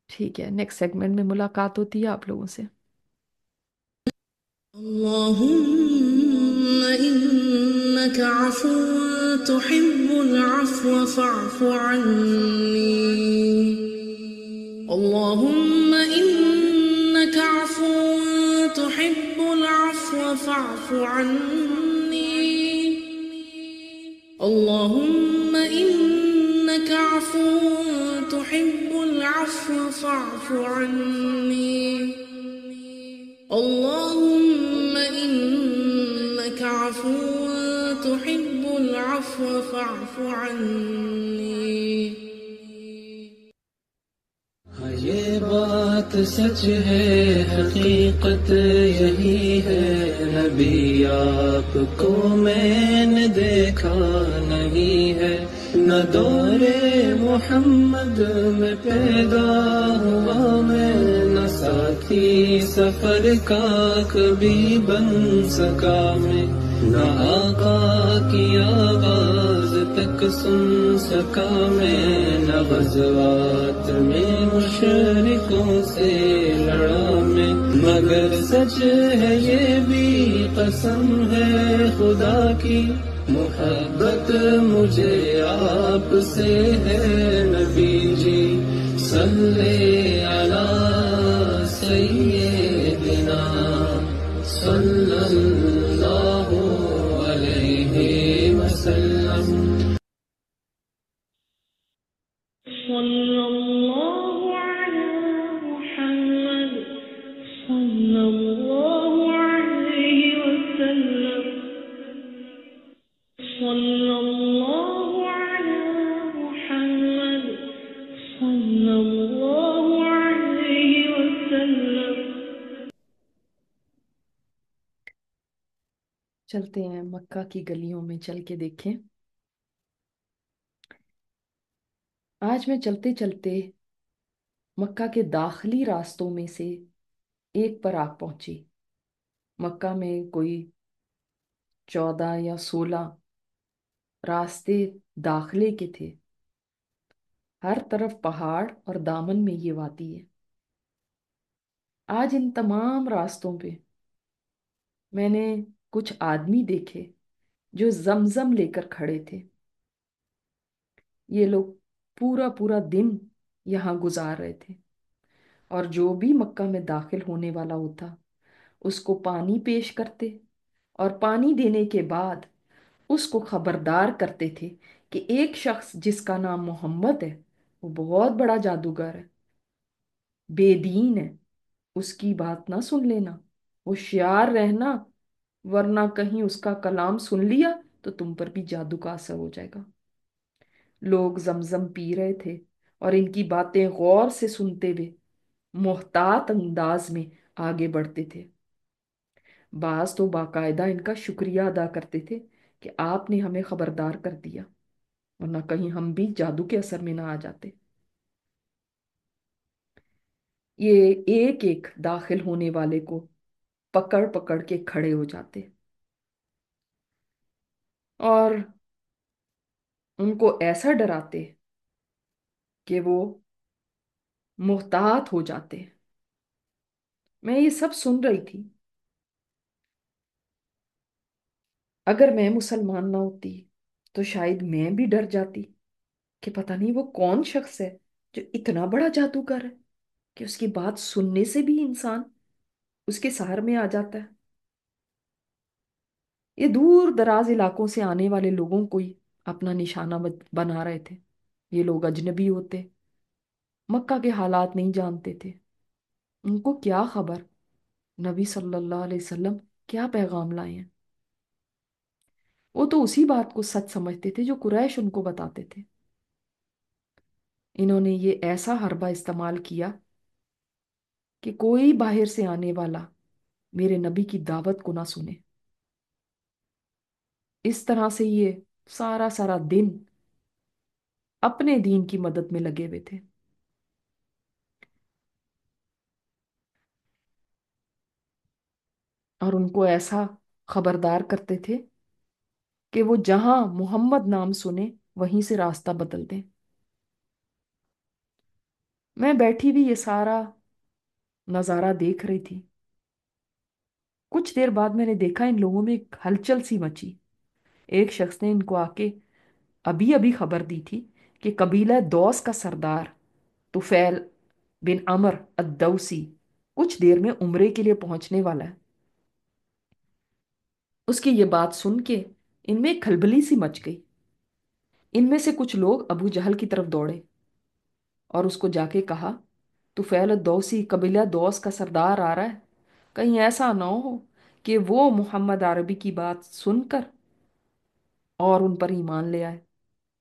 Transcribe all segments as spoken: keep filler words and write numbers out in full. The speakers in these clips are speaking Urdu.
ٹھیک ہے، نیکسٹ سیگمنٹ میں ملاقات ہوتی ہے آپ لوگوں سے۔ اللهم إنك عفو تحب العفو فاعف عني. اللهم إنك عفو تحب العفو فاعف عني. اللهم إنك عفو تحب العفو فاعف عني. اللهم إنك عفو تحب العفو فاعف عني. ہاں یہ بات سچ ہے، حقیقت یہی ہے، نبی آپ کو میں نے دیکھا نہیں ہے، نہ دور محمد میں پیدا ہوا میں، نہ ساتھی سفر کا کبھی بن سکا میں، نہ آقا کی آواز تک سن سکا میں، نہ غزوات میں مشرکوں سے لڑا میں، مگر سچ ہے یہ بھی قسم ہے خدا کی، محبت مجھے آپ سے ہے نبی جی، صلی علی سیدنا صلی اللہ علیہ وسلم. صلى الله على محمد صلى الله عليه وسلم. صلى الله على محمد صلى الله عليه وسلم. چلتے ہیں مکہ کی گلیوں میں چل کے دیکھیں۔ آج میں چلتے چلتے مکہ کے داخلی راستوں میں سے ایک پر آ پہنچی۔ مکہ میں کوئی چودہ یا سولہ راستے داخلے کے تھے، ہر طرف پہاڑ اور دامن میں یہ وادی ہے۔ آج ان تمام راستوں پہ میں نے کچھ آدمی دیکھے جو زمزم لے کر کھڑے تھے۔ یہ لوگ پورا پورا دن یہاں گزار رہے تھے، اور جو بھی مکہ میں داخل ہونے والا ہوتا اس کو پانی پیش کرتے، اور پانی دینے کے بعد اس کو خبردار کرتے تھے کہ ایک شخص جس کا نام محمد ہے وہ بہت بڑا جادوگر ہے، بے دین ہے، اس کی بات نہ سن لینا، ہوشیار رہنا، ورنہ کہیں اس کا کلام سن لیا تو تم پر بھی جادو کا اثر ہو جائے گا۔ لوگ زمزم پی رہے تھے اور ان کی باتیں غور سے سنتے ہوئے محتاط انداز میں آگے بڑھتے تھے۔ بعض تو باقاعدہ ان کا شکریہ ادا کرتے تھے کہ آپ نے ہمیں خبردار کر دیا، ورنہ کہیں ہم بھی جادو کے اثر میں نہ آ جاتے۔ یہ ایک ایک داخل ہونے والے کو پکڑ پکڑ کے کھڑے ہو جاتے اور ان کو ایسا ڈراتے کہ وہ محتاط ہو جاتے۔ میں یہ سب سن رہی تھی۔ اگر میں مسلمان نہ ہوتی تو شاید میں بھی ڈر جاتی کہ پتہ نہیں وہ کون شخص ہے جو اتنا بڑا جادوگر ہے کہ اس کی بات سننے سے بھی انسان اس کے سحر میں آ جاتا ہے۔ یہ دور دراز علاقوں سے آنے والے لوگوں کو ہی اپنا نشانہ بنا رہے تھے۔ یہ لوگ اجنبی ہوتے، مکہ کے حالات نہیں جانتے تھے، ان کو کیا خبر نبی صلی اللہ علیہ وسلم کیا پیغام لائے ہیں۔ وہ تو اسی بات کو سچ سمجھتے تھے جو قریش ان کو بتاتے تھے۔ انہوں نے یہ ایسا حربہ استعمال کیا کہ کوئی باہر سے آنے والا میرے نبی کی دعوت کو نہ سنے۔ اس طرح سے یہ سارا سارا دن اپنے دین کی مدد میں لگے ہوئے تھے، اور ان کو ایسا خبردار کرتے تھے کہ وہ جہاں محمد نام سنے وہیں سے راستہ بدل دیں۔ मैं बैठी भी ये सारा नज़ारा देख रही थी। कुछ देर बाद मैंने देखा इन लोगों में एक हलचल सी मची। एक शख्स ने इनको आके अभी अभी खबर दी थी कि कबीला दौस का सरदार तुफैल बिन अमर अद्दौसी कुछ देर में उम्रे के लिए पहुंचने वाला है। उसकी ये बात सुन के इनमें एक खलबली सी मच गई। इनमें से कुछ लोग अबू जहल की तरफ दौड़े और उसको जाके कहा, तुफैल दौसी कबीला दौस का सरदार आ रहा है, कहीं ऐसा ना हो कि वो मोहम्मद अरबी की बात सुनकर और उन पर ईमान ले आए।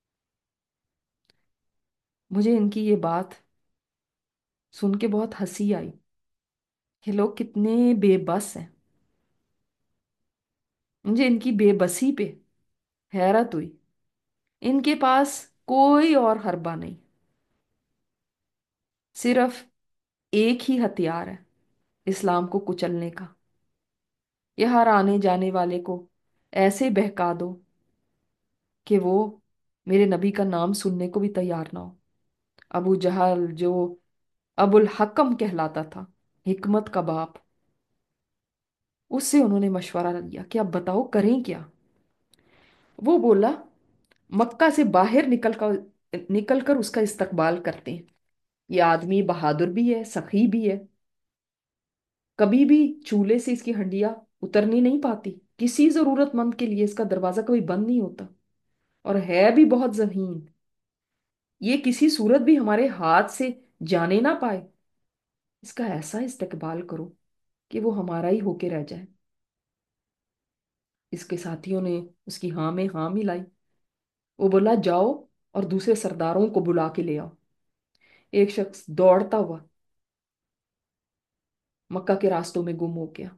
मुझे इनकी ये बात सुन के बहुत हंसी आई। ये लोग कितने बेबस हैं। मुझे इनकी बेबसी पे हैरत हुई। इनके पास कोई और हरबा नहीं, सिर्फ एक ही हथियार है, इस्लाम को कुचलने का। यह हर आने जाने वाले को ऐसे बहका दो कि वो मेरे नबी का नाम सुनने को भी तैयार ना हो। अबू जहल जो अबुल हकम कहलाता था, हिकमत का बाप, उससे उन्होंने मशवरा लिया कि अब बताओ करें क्या। वो बोला, मक्का से बाहर निकल कर निकल कर उसका इस्तकबाल करते हैं। ये आदमी बहादुर भी है, सखी भी है। कभी भी चूल्हे से इसकी हंडिया उतरनी नहीं पाती। किसी जरूरतमंद के लिए इसका दरवाजा कभी बंद नहीं होता। और है भी बहुत जहीन। ये किसी सूरत भी हमारे हाथ से जाने ना पाए। इसका ऐसा इस्तकबाल करो कि वो हमारा ही होके रह जाए। इसके साथियों ने उसकी हाँ में हाँ मिलाई। वो बोला, जाओ और दूसरे सरदारों को बुला के ले आओ। एक शख्स दौड़ता हुआ मक्का के रास्तों में गुम हो गया।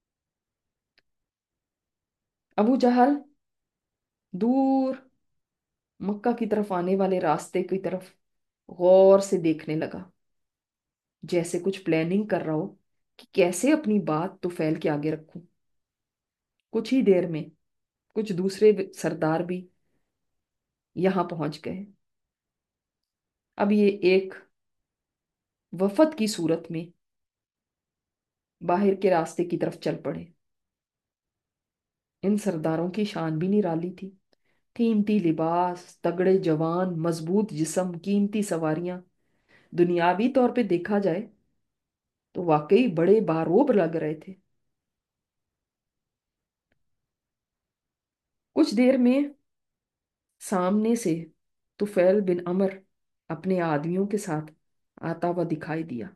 अबू जहल दूर मक्का की तरफ आने वाले रास्ते की तरफ गौर से देखने लगा, जैसे कुछ प्लानिंग कर रहा हो कि कैसे अपनी बात तो फैल के आगे रखूं। कुछ ही देर में कुछ दूसरे सरदार भी यहां पहुंच गए। अब ये एक वफद की सूरत में बाहर के रास्ते की तरफ चल पड़े। इन सरदारों की शान भी निराली थी। कीमती लिबास, तगड़े जवान, मजबूत जिस्म, कीमती सवारियां। दुनियावी तौर पे देखा जाए तो वाकई बड़े बारोब लग रहे थे। कुछ देर में सामने से तुफैल बिन अमर अपने आदमियों के साथ आता हुआ दिखाई दिया।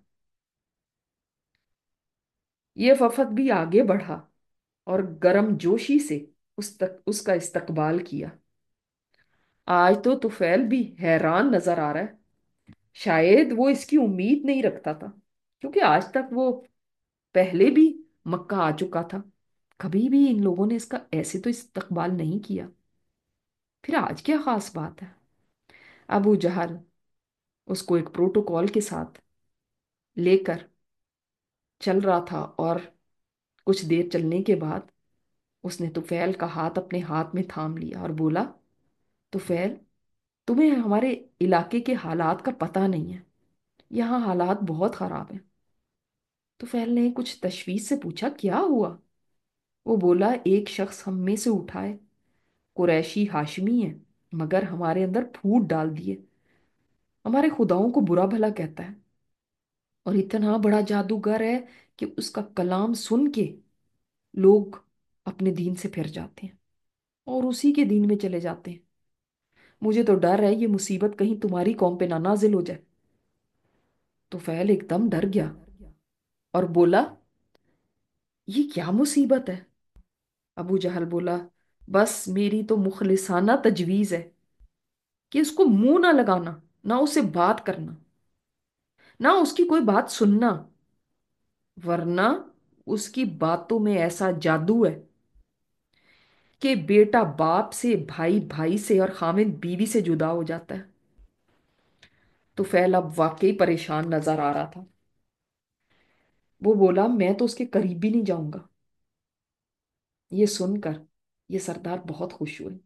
ये वफद भी आगे बढ़ा और गर्म जोशी से उस तक उसका इस्तकबाल किया। आज तो तुफैल भी हैरान नजर आ रहा है। शायद वो इसकी उम्मीद नहीं रखता था, क्योंकि आज तक वो पहले भी मक्का आ चुका था। कभी भी इन लोगों ने इसका ऐसे तो इस्तकबाल नहीं किया। फिर आज क्या खास बात है। अबू जहल उसको एक प्रोटोकॉल के साथ लेकर चल रहा था और कुछ देर चलने के बाद उसने तुफैल का हाथ अपने हाथ में थाम लिया और बोला, तुफैल, तुम्हें हमारे इलाके के हालात का पता नहीं है। यहाँ हालात बहुत खराब हैं। तुफैल ने कुछ तशवीश से पूछा, क्या हुआ। वो बोला, एक शख्स हम में से उठाए, कुरैशी हाशमी है, मगर हमारे अंदर फूट डाल दिए। हमारे खुदाओं को बुरा भला कहता है और इतना बड़ा जादूगर है कि उसका कलाम सुन के लोग अपने दीन से फिर जाते हैं और उसी के दीन में चले जाते हैं। मुझे तो डर है ये मुसीबत कहीं तुम्हारी कौम पे ना नाजिल हो जाए। तो फैल एकदम डर गया और बोला, ये क्या मुसीबत है। अबू जहल बोला, बस मेरी तो मुखलिसाना तजवीज है कि इसको मुंह ना लगाना, ना उससे बात करना, ना उसकी कोई बात सुनना, वरना उसकी बातों में ऐसा जादू है कि बेटा बाप से, भाई भाई से और खामिद बीवी से जुदा हो जाता है। तो फैल अब वाकई परेशान नजर आ रहा था। वो बोला, मैं तो उसके करीब भी नहीं जाऊंगा। ये सुनकर ये सरदार बहुत खुश हुए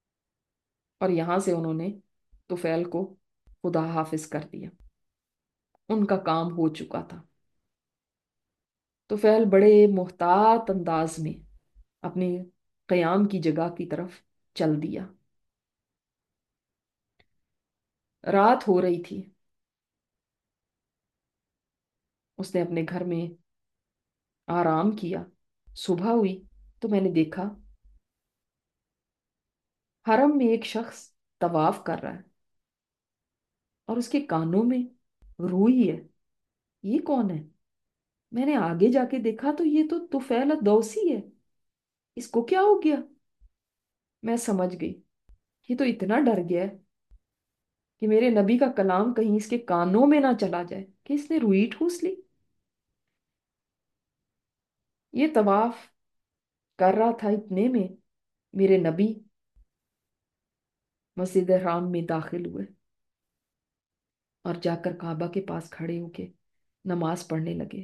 और यहां से उन्होंने तुफैल को खुदा हाफिज कर दिया। ان کا کام ہو چکا تھا۔ تو فعل بڑے محتاط انداز میں اپنے قیام کی جگہ کی طرف چل دیا۔ رات ہو رہی تھی۔ اس نے اپنے گھر میں آرام کیا۔ صبح ہوئی تو میں نے دیکھا حرم میں ایک شخص طواف کر رہا ہے اور اس کے کانوں میں روئی ہے۔ یہ کون ہے؟ میں نے آگے جا کے دیکھا تو یہ تو طفیل الدوسی ہے۔ اس کو کیا ہو گیا؟ میں سمجھ گئی یہ تو اتنا ڈر گیا ہے کہ میرے نبی کا کلام کہیں اس کے کانوں میں نہ چلا جائے کہ اس نے روئی ٹھوس لی۔ یہ طواف کر رہا تھا، اتنے میں میرے نبی مسجد حرام میں داخل ہوئے اور جا کر کعبہ کے پاس کھڑے ہو کے نماز پڑھنے لگے۔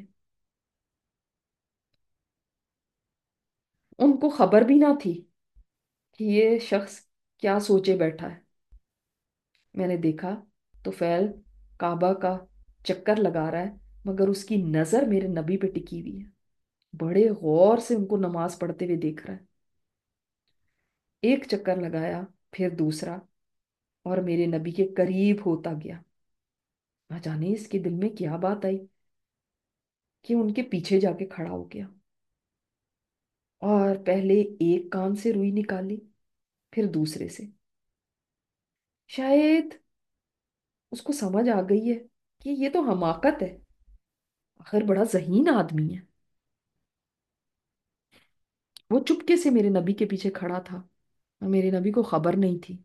ان کو خبر بھی نہ تھی کہ یہ شخص کیا سوچے بیٹھا ہے۔ میں نے دیکھا تو فیل کعبہ کا چکر لگا رہا ہے، مگر اس کی نظر میرے نبی پہ ٹکی ہوئی ہے۔ بڑے غور سے ان کو نماز پڑھتے ہوئے دیکھ رہا ہے۔ ایک چکر لگایا، پھر دوسرا، اور میرے نبی کے قریب ہوتا گیا۔ نہ جانے اس کے دل میں کیا بات آئی کہ ان کے پیچھے جا کے کھڑا ہو گیا اور پہلے ایک کان سے روئی نکالی، پھر دوسرے سے۔ شاید اس کو سمجھ آ گئی ہے کہ یہ تو حماقت ہے، آخر بڑا ذہین آدمی ہے۔ وہ چپکے سے میرے نبی کے پیچھے کھڑا تھا اور میرے نبی کو خبر نہیں تھی۔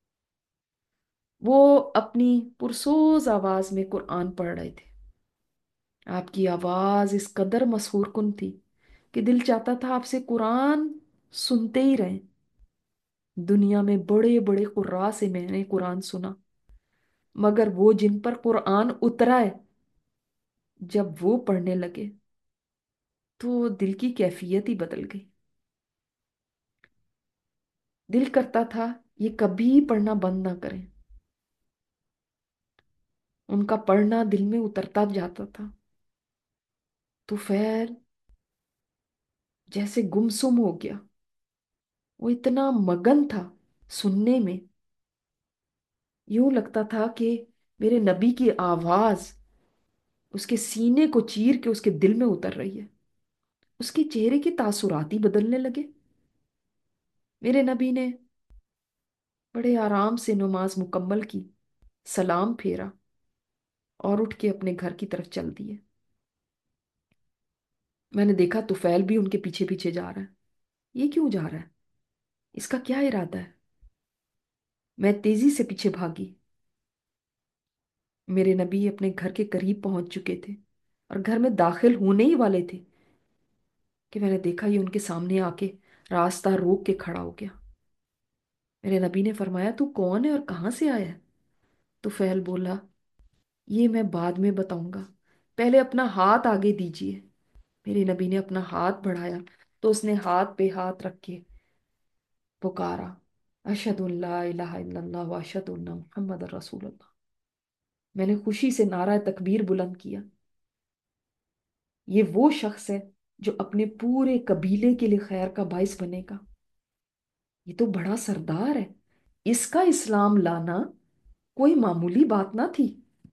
وہ اپنی پرسوز آواز میں قرآن پڑھ رہے تھے۔ آپ کی آواز اس قدر مسحور کن تھی کہ دل چاہتا تھا آپ سے قرآن سنتے ہی رہیں۔ دنیا میں بڑے بڑے قراء سے میں نے قرآن سنا، مگر وہ جن پر قرآن اترا ہے جب وہ پڑھنے لگے تو دل کی کیفیت ہی بدل گئی۔ دل کرتا تھا یہ کبھی پڑھنا بند نہ کریں۔ ان کا پڑھنا دل میں اترتا جاتا تھا تو فیر جیسے گمسم ہو گیا۔ وہ اتنا مگن تھا سننے میں، یوں لگتا تھا کہ میرے نبی کی آواز اس کے سینے کو چیر کے اس کے دل میں اتر رہی ہے۔ اس کے چہرے کے تاثرات ہی بدلنے لگے۔ میرے نبی نے بڑے آرام سے نماز مکمل کی، سلام پھیرا اور اٹھ کے اپنے گھر کی طرف چل دیے۔ میں نے دیکھا طفیل بھی ان کے پیچھے پیچھے جا رہا ہے۔ یہ کیوں جا رہا ہے؟ اس کا کیا ارادہ ہے؟ میں تیزی سے پیچھے بھاگی۔ میرے نبی اپنے گھر کے قریب پہنچ چکے تھے اور گھر میں داخل ہونے ہی والے تھے کہ میں نے دیکھا یہ ان کے سامنے آ کے راستہ روک کے کھڑا ہو گیا۔ میرے نبی نے فرمایا تو کون ہے اور کہاں سے آیا ہے؟ تو فیل بولا یہ میں بعد میں بتاؤں گا، پہلے اپنا ہاتھ آگے دیجئے۔ میرے نبی نے اپنا ہاتھ بڑھایا تو اس نے ہاتھ پہ ہاتھ رکھ کے پکارا اشہد ان لا الہ الا اللہ و اشہد ان محمد رسول اللہ۔ میں نے خوشی سے نعرہ تکبیر بلند کیا۔ یہ وہ شخص ہے جو اپنے پورے قبیلے کے لیے خیر کا باعث بنے گا۔ یہ تو بڑا سردار ہے، اس کا اسلام لانا کوئی معمولی بات نہ تھی،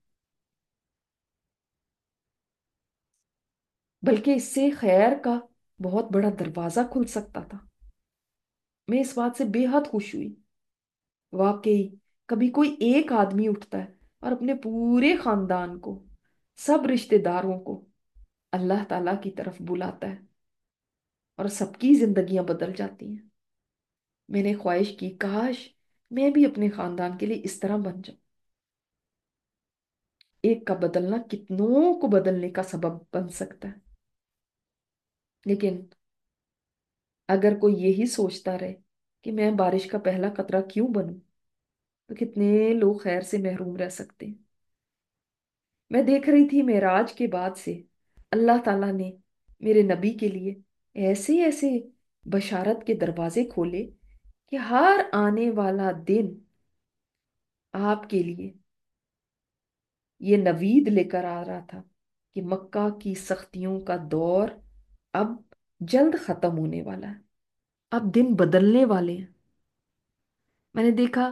بلکہ اس سے خیر کا بہت بڑا دروازہ کھل سکتا تھا۔ میں اس بات سے بے حد خوش ہوئی۔ واقعی کبھی کوئی ایک آدمی اٹھتا ہے اور اپنے پورے خاندان کو، سب رشتہ داروں کو اللہ تعالیٰ کی طرف بلاتا ہے اور سب کی زندگیاں بدل جاتی ہیں۔ میں نے خواہش کی کاش میں بھی اپنے خاندان کے لیے اس طرح بن جاؤں۔ ایک کا بدلنا کتنوں کو بدلنے کا سبب بن سکتا ہے۔ لیکن اگر کوئی یہی سوچتا رہے کہ میں بارش کا پہلا قطرہ کیوں بنوں تو کتنے لوگ خیر سے محروم رہ سکتے ہیں۔ میں دیکھ رہی تھی معراج کے بعد سے اللہ تعالیٰ نے میرے نبی کے لیے ایسے ایسے بشارت کے دروازے کھولے کہ ہر آنے والا دن آپ کے لیے یہ نوید لے کر آ رہا تھا کہ مکہ کی سختیوں کا دور اب جلد ختم ہونے والا ہے، اب دن بدلنے والے ہیں۔ میں نے دیکھا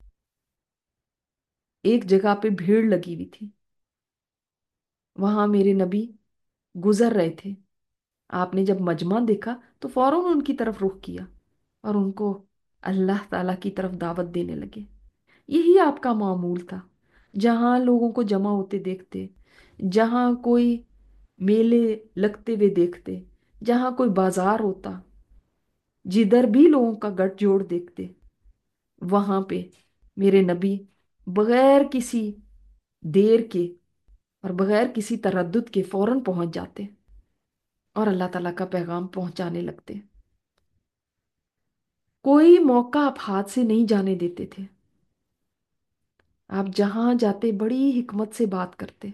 ایک جگہ پہ بھیڑ لگی ہوئی تھی، وہاں میرے نبی گزر رہے تھے۔ آپ نے جب مجمع دیکھا تو فوراً ان کی طرف رخ کیا اور ان کو اللہ تعالیٰ کی طرف دعوت دینے لگے۔ یہی آپ کا معمول تھا، جہاں لوگوں کو جمع ہوتے دیکھتے، جہاں کوئی میلے لگتے ہوئے دیکھتے، جہاں کوئی بازار ہوتا، جدھر بھی لوگوں کا گٹھ جوڑ دیکھتے، وہاں پہ میرے نبی بغیر کسی دیر کے اور بغیر کسی تردد کے فوراً پہنچ جاتے اور اللہ تعالیٰ کا پیغام پہنچانے لگتے۔ کوئی موقع آپ ہاتھ سے نہیں جانے دیتے تھے، آپ جہاں جاتے بڑی حکمت سے بات کرتے۔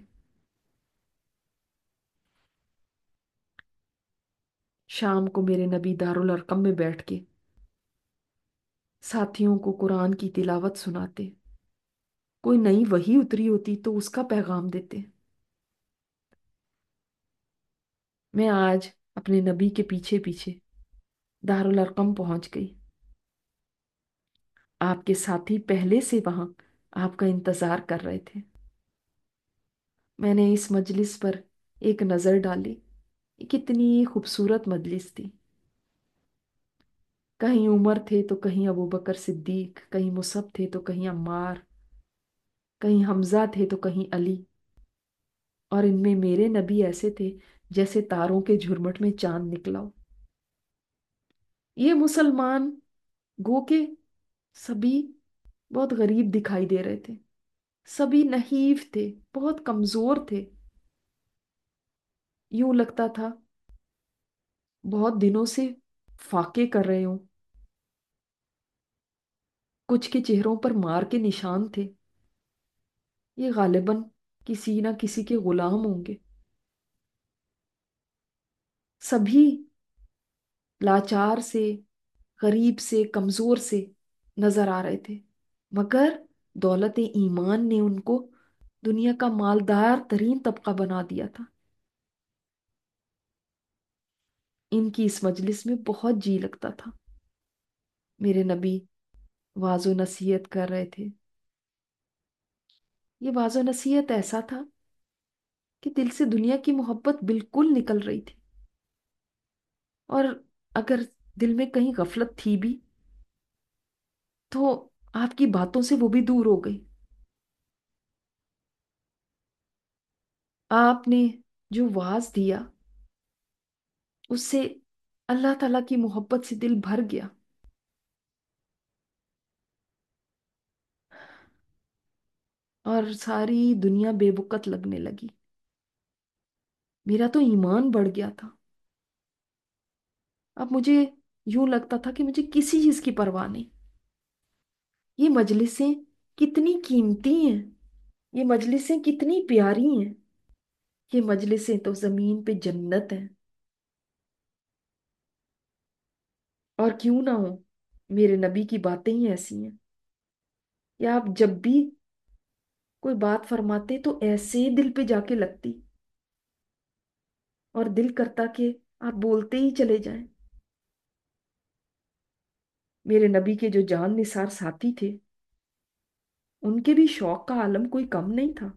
شام کو میرے نبی دارالارقم میں بیٹھ کے ساتھیوں کو قرآن کی تلاوت سناتے، کوئی نئی وحی اتری ہوتی تو اس کا پیغام دیتے۔ میں آج اپنے نبی کے پیچھے پیچھے دارالارقم پہنچ گئی۔ آپ کے ساتھی پہلے سے وہاں آپ کا انتظار کر رہے تھے۔ میں نے اس مجلس پر ایک نظر ڈالی، کتنی خوبصورت مجلس تھی۔ کہیں عمر تھے تو کہیں ابو بکر صدیق، کہیں مصعب تھے تو کہیں عمار، کہیں حمزہ تھے تو کہیں علی، اور ان میں میرے نبی ایسے تھے جیسے تاروں کے جھرمٹ میں چاند نکلا ہو۔ یہ مسلمان گو کے سبھی بہت غریب دکھائی دے رہے تھے، سبھی نحیف تھے، بہت کمزور تھے۔ یوں لگتا تھا بہت دنوں سے فاقے کر رہے ہوں۔ کچھ کے چہروں پر مار کے نشان تھے، یہ غالباً کسی نہ کسی کے غلام ہوں گے۔ سبھی لاچار سے، غریب سے، کمزور سے نظر آ رہے تھے، مگر دولت ایمان نے ان کو دنیا کا مالدار ترین طبقہ بنا دیا تھا۔ ان کی اس مجلس میں بہت جی لگتا تھا۔ میرے نبی واعظ و نصیحت کر رہے تھے۔ یہ واعظ و نصیحت ایسا تھا کہ دل سے دنیا کی محبت بالکل نکل رہی تھی، اور اگر دل میں کہیں غفلت تھی بھی تو آپ کی باتوں سے وہ بھی دور ہو گئی۔ آپ نے جو واعظ دیا اس سے اللہ تعالیٰ کی محبت سے دل بھر گیا، اور ساری دنیا بے بکت لگنے لگی۔ میرا تو ایمان بڑھ گیا تھا۔ اب مجھے یوں لگتا تھا کہ مجھے کسی چیز کی پرواہ نہیں۔ یہ مجلسیں کتنی قیمتی ہیں، یہ مجلسیں کتنی پیاری ہیں، یہ مجلسیں تو زمین پہ جنت ہیں۔ اور کیوں نہ ہو، میرے نبی کی باتیں ہی ایسی ہیں کہ آپ جب بھی کوئی بات فرماتے تو ایسے ہی دل پہ جا کے لگتی، اور دل کرتا کہ آپ بولتے ہی چلے جائیں۔ میرے نبی کے جو جان نثار ساتھی تھے، ان کے بھی شوق کا عالم کوئی کم نہیں تھا۔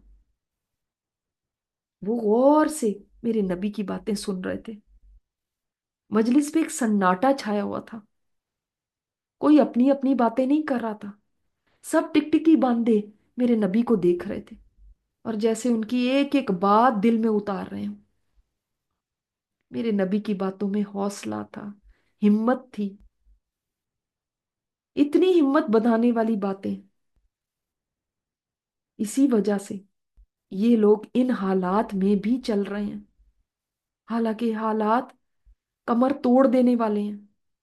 وہ غور سے میرے نبی کی باتیں سن رہے تھے۔ مجلس پہ ایک سناٹا چھایا ہوا تھا، کوئی اپنی اپنی باتیں نہیں کر رہا تھا، سب ٹک ٹکی باندھے میرے نبی کو دیکھ رہے تھے، اور جیسے ان کی ایک ایک بات دل میں اتار رہے ہوں۔ میرے نبی کی باتوں میں حوصلہ تھا، ہمت تھی، اتنی ہمت بندھانے والی باتیں۔ اسی وجہ سے یہ لوگ ان حالات میں بھی چل رہے ہیں، حالانکہ حالات کمر توڑ دینے والے ہیں،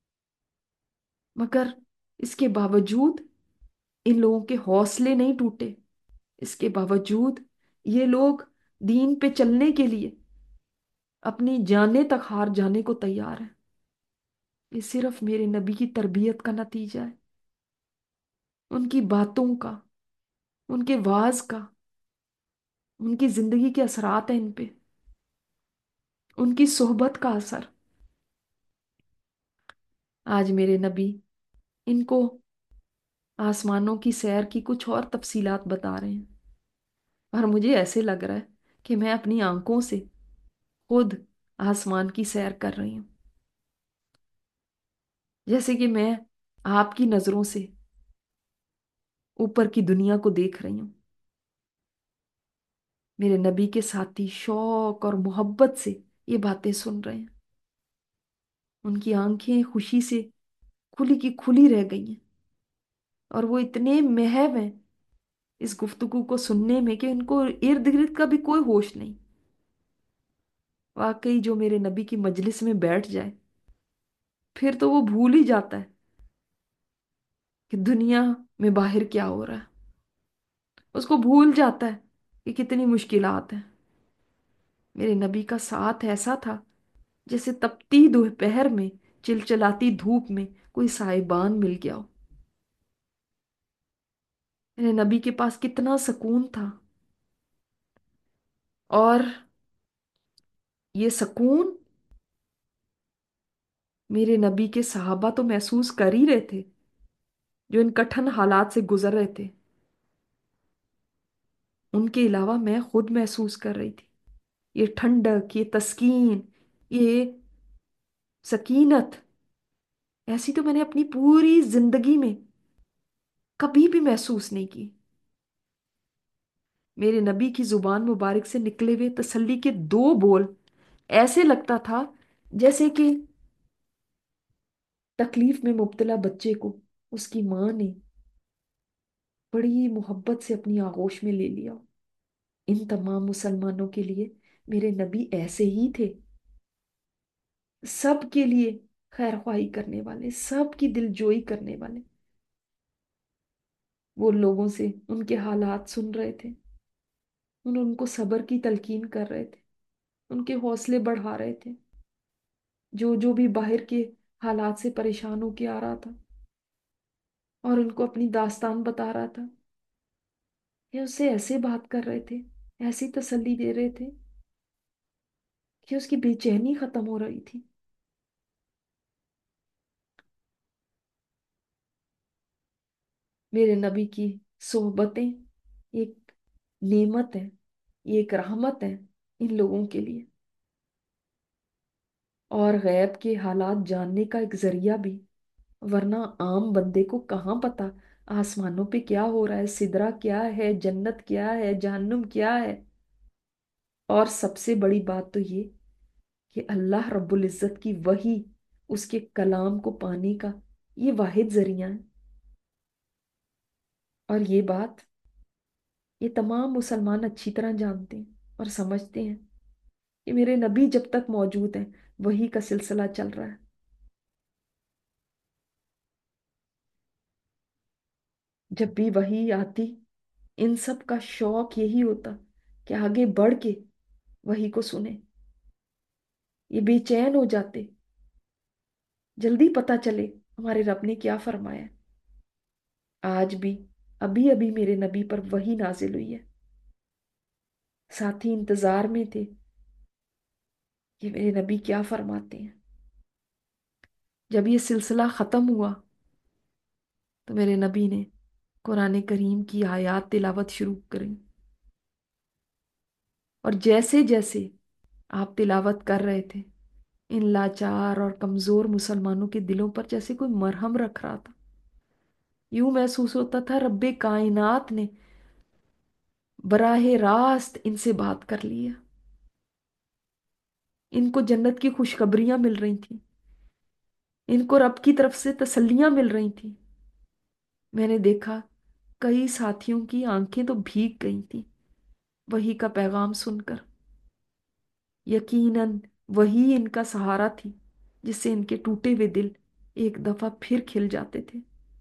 مگر اس کے باوجود ان لوگوں کے حوصلے نہیں ٹوٹے۔ اس کے باوجود یہ لوگ دین پہ چلنے کے لیے اپنی جانیں تک ہار جانے کو تیار ہیں۔ یہ صرف میرے نبی کی تربیت کا نتیجہ ہے، ان کی باتوں کا، ان کے واعظ کا۔ ان کی زندگی کے اثرات ہیں ان پہ، ان کی صحبت کا اثر۔ آج میرے نبی ان کو آسمانوں کی سیر کی کچھ اور تفصیلات بتا رہے ہیں، اور مجھے ایسے لگ رہا ہے کہ میں اپنی آنکھوں سے خود آسمان کی سیر کر رہی ہوں، جیسے کہ میں آپ کی نظروں سے اوپر کی دنیا کو دیکھ رہی ہوں۔ میرے نبی کے ساتھی شوق اور محبت سے یہ باتیں سن رہے ہیں، ان کی آنکھیں خوشی سے کھلی کی کھلی رہ گئی ہیں، اور وہ اتنے محو ہیں اس گفتگو کو سننے میں کہ ان کو ارد گرد کا بھی کوئی ہوش نہیں۔ واقعی جو میرے نبی کی مجلس میں بیٹھ جائے پھر تو وہ بھول ہی جاتا ہے کہ دنیا میں باہر کیا ہو رہا ہے، اس کو بھول جاتا ہے کہ کتنی مشکلات ہیں۔ میرے نبی کا ساتھ ایسا تھا جیسے تپتی دوپہر میں چلچلاتی دھوپ میں کوئی سائبان مل گیا ہو۔ میرے نبی کے پاس کتنا سکون تھا، اور یہ سکون میرے نبی کے صحابہ تو محسوس کر ہی رہے تھے جو ان کٹھن حالات سے گزر رہے تھے، ان کے علاوہ میں خود محسوس کر رہی تھی یہ ٹھنڈک، یہ تسکین، یہ سکینت ایسی تو میں نے اپنی پوری زندگی میں کبھی بھی محسوس نہیں کی۔ میرے نبی کی زبان مبارک سے نکلے ہوئے تسلی کے دو بول ایسے لگتا تھا جیسے کہ تکلیف میں مبتلا بچے کو اس کی ماں نے بڑی محبت سے اپنی آغوش میں لے لیا۔ ان تمام مسلمانوں کے لیے میرے نبی ایسے ہی تھے، سب کے لیے خیر خواہی کرنے والے، سب کی دل جوئی کرنے والے۔ وہ لوگوں سے ان کے حالات سن رہے تھے، ان ان کو صبر کی تلقین کر رہے تھے، ان کے حوصلے بڑھا رہے تھے، جو جو بھی باہر کے حالات سے پریشان ہو کے آ رہا تھا اور ان کو اپنی داستان بتا رہا تھا، یہ اس سے ایسے بات کر رہے تھے، ایسی تسلی دے رہے تھے کہ اس کی بے چینی ختم ہو رہی تھی۔ میرے نبی کی صحبتیں ایک نعمت ہے، یہ ایک رحمت ہے ان لوگوں کے لیے، اور غیب کے حالات جاننے کا ایک ذریعہ بھی، ورنہ عام بندے کو کہاں پتا آسمانوں پہ کیا ہو رہا ہے، سدرا کیا ہے، جنت کیا ہے، جہنم کیا ہے۔ اور سب سے بڑی بات تو یہ کہ اللہ رب العزت کی وحی، اس کے کلام کو پانے کا یہ واحد ذریعہ ہے۔ اور یہ بات یہ تمام مسلمان اچھی طرح جانتے ہیں اور سمجھتے ہیں کہ میرے نبی جب تک موجود ہیں وحی کا سلسلہ چل رہا ہے۔ جب بھی وحی آتی ان سب کا شوق یہی ہوتا کہ آگے بڑھ کے وحی کو سنیں، یہ بے چین ہو جاتے، جلدی پتا چلے ہمارے رب نے کیا فرمایا۔ آج بھی ابھی ابھی میرے نبی پر وحی نازل ہوئی ہے، ساتھی انتظار میں تھے کہ میرے نبی کیا فرماتے ہیں۔ جب یہ سلسلہ ختم ہوا تو میرے نبی نے قرآن کریم کی آیات تلاوت شروع کریں، اور جیسے جیسے آپ تلاوت کر رہے تھے ان لاچار اور کمزور مسلمانوں کے دلوں پر جیسے کوئی مرہم رکھ رہا تھا۔ یوں محسوس ہوتا تھا رب کائنات نے براہ راست ان سے بات کر لی ہے، ان کو جنت کی خوشخبریاں مل رہی تھیں، ان کو رب کی طرف سے تسلیاں مل رہی تھیں۔ میں نے دیکھا کئی ساتھیوں کی آنکھیں تو بھیگ گئی تھیں وحی کا پیغام سن کر۔ یقیناً وہی ان کا سہارا تھی جس سے ان کے ٹوٹے ہوئے دل ایک دفعہ پھر کھل جاتے تھے۔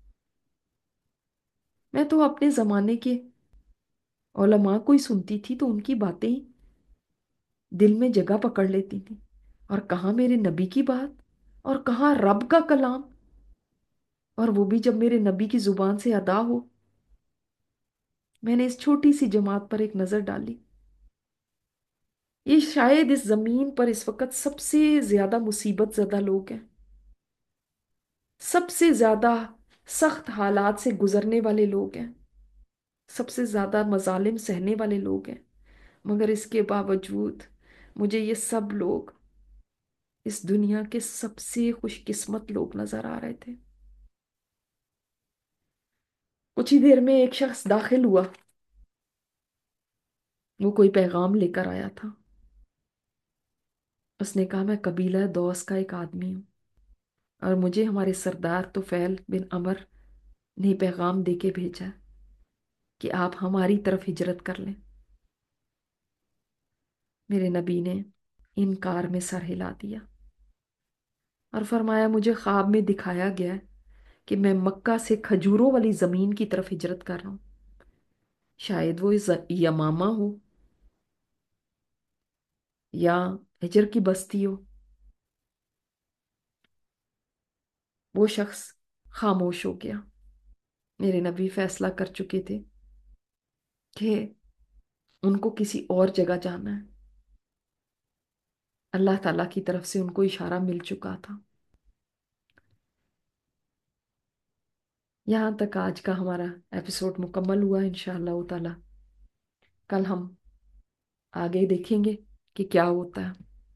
میں تو اپنے زمانے کے علماء کو ہی سنتی تھی تو ان کی باتیں ہی دل میں جگہ پکڑ لیتی تھی، اور کہاں میرے نبی کی بات اور کہاں رب کا کلام، اور وہ بھی جب میرے نبی کی زبان سے ادا ہو۔ میں نے اس چھوٹی سی جماعت پر ایک نظر ڈالی، ये शायद इस जमीन पर इस वक्त सबसे ज्यादा मुसीबत ज़दा लोग हैं, सबसे ज्यादा सख्त हालात से गुजरने वाले लोग हैं, सबसे ज्यादा मजालिम सहने वाले लोग हैं। मगर इसके बावजूद मुझे ये सब लोग इस दुनिया के सबसे खुशकिस्मत लोग नजर आ रहे थे। कुछ ही देर में एक शख्स दाखिल हुआ। वो कोई पैगाम लेकर आया था। उसने कहा, मैं कबीला दौस का एक आदमी हूँ और मुझे हमारे सरदार तुफैल बिन अमर ने पैगाम दे के भेजा है कि आप हमारी तरफ हिजरत कर लें। मेरे नबी ने इनकार में सर हिला दिया और फरमाया, मुझे ख्वाब में दिखाया गया है कि मैं मक्का से खजूरों वाली जमीन की तरफ हिजरत कर रहा हूँ। शायद वो इस यमामा हो या हिजर की बस्ती हो। वो शख्स खामोश हो गया। मेरे नबी फैसला कर चुके थे कि उनको किसी और जगह जाना है। अल्लाह ताला की तरफ से उनको इशारा मिल चुका था। यहाँ तक आज का हमारा एपिसोड मुकम्मल हुआ। इंशाअल्लाह ताला कल हम आगे देखेंगे कि क्या होता है।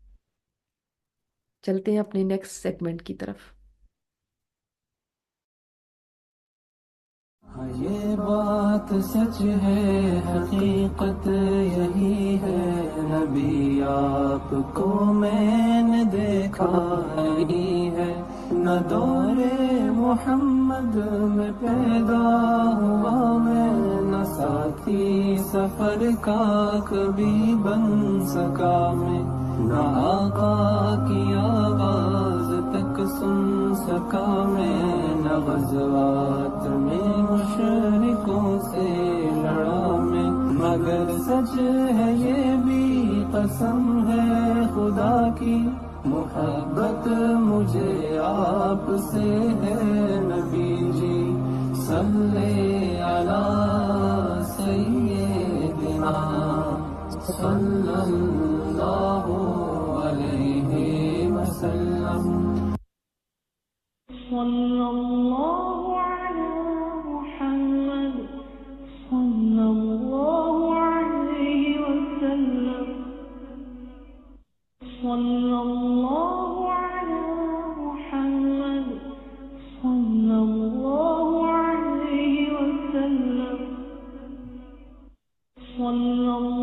चलते हैं अपने नेक्स्ट सेगमेंट की तरफ। हाँ ये बात सच है, हकीकत यही है, नबी आपको मैंने देखा ही है, न दौरे मोहम्मद में पैदा हुआ मैं, न साथी सफर का कभी बन सका मैं, न आका की आवाज तक सुन सका मैं, न गज़वात में मुशरिकों से लड़ा मैं, मगर सच है ये भी कसम है खुदा की, मोहब्बत मुझे आपसे है नबी जी, सल्ले अला सय्यिदिना सल्लल्लाहु अलैहि वसल्लम। सल्लल्लाहु अला मुहम्मद सल्लल्लाहु अलैहि वसल्लम। सल्लल्लाहु अला मुहम्मद सल्लल्लाहु अलैहि वसल्लम। सल्लल्लाहु